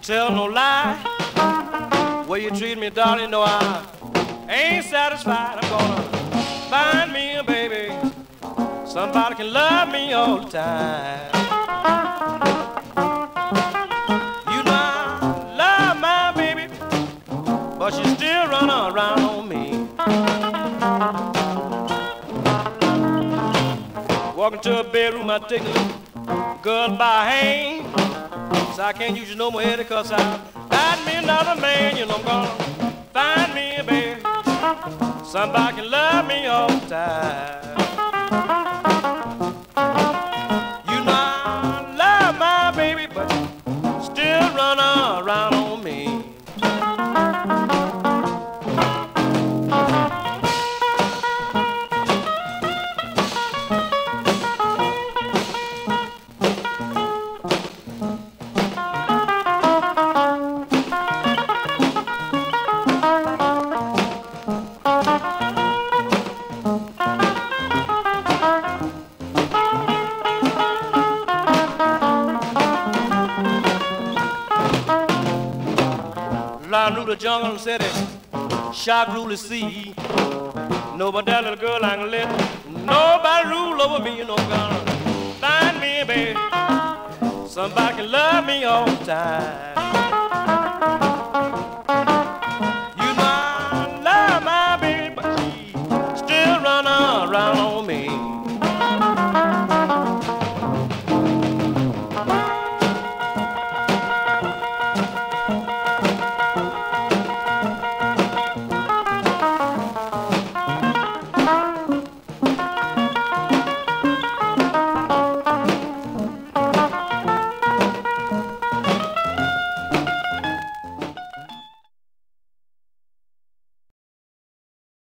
tell no lie. Way you treat me, darling, no, I ain't satisfied. I'm gonna find me a baby, somebody can love me all the time. You know I love my baby, but she still run around on me. Walk into a bedroom, I take a little girl by her hand, so I can't use you no more head because I find me another man. You know I'm gonna find me a baby, somebody can love me all the time. You know I love my baby, but still run around on me. Flying through the jungle and said it, shark rule the sea. No, but that little girl I can let nobody rule over me. You know, gonna find me a baby, somebody can love me all the time.